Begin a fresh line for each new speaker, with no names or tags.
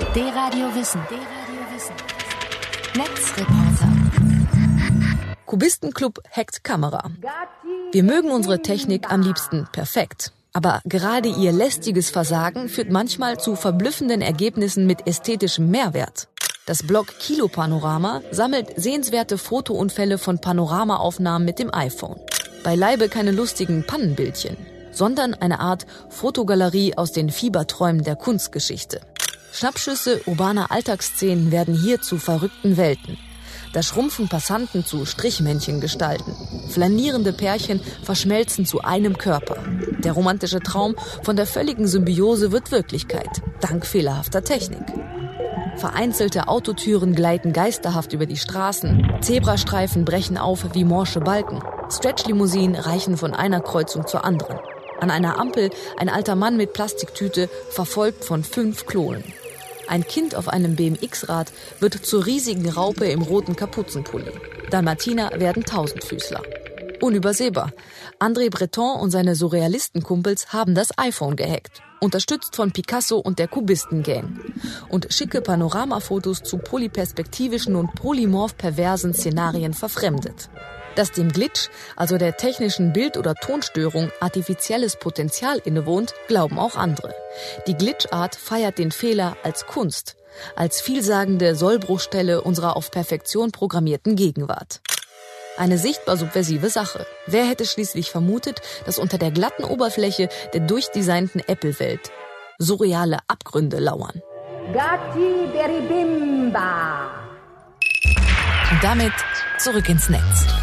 D-Radio Wissen. Netzreporter.
Kubistenclub hackt Kamera. Wir mögen unsere Technik am liebsten perfekt. Aber gerade ihr lästiges Versagen führt manchmal zu verblüffenden Ergebnissen mit ästhetischem Mehrwert. Das Blog Kilopanorama sammelt sehenswerte Fotounfälle von Panoramaaufnahmen mit dem iPhone. Beileibe keine lustigen Pannenbildchen, sondern eine Art Fotogalerie aus den Fieberträumen der Kunstgeschichte. Schnappschüsse urbaner Alltagsszenen werden hier zu verrückten Welten. Da schrumpfen Passanten zu Strichmännchengestalten. Flanierende Pärchen verschmelzen zu einem Körper. Der romantische Traum von der völligen Symbiose wird Wirklichkeit, dank fehlerhafter Technik. Vereinzelte Autotüren gleiten geisterhaft über die Straßen. Zebrastreifen brechen auf wie morsche Balken. Stretchlimousinen reichen von einer Kreuzung zur anderen. An einer Ampel ein alter Mann mit Plastiktüte, verfolgt von 5 Klonen. Ein Kind auf einem BMX-Rad wird zur riesigen Raupe im roten Kapuzenpulli. Dalmatiner werden Tausendfüßler. Unübersehbar. André Breton und seine Surrealistenkumpels haben das iPhone gehackt. Unterstützt von Picasso und der Kubisten-Gang. Und schicke Panoramafotos zu polyperspektivischen und polymorph-perversen Szenarien verfremdet. Dass dem Glitch, also der technischen Bild- oder Tonstörung, artifizielles Potenzial innewohnt, glauben auch andere. Die Glitchart feiert den Fehler als Kunst, als vielsagende Sollbruchstelle unserer auf Perfektion programmierten Gegenwart. Eine sichtbar subversive Sache. Wer hätte schließlich vermutet, dass unter der glatten Oberfläche der durchdesignten Apple-Welt surreale Abgründe lauern? Und damit zurück ins Netz.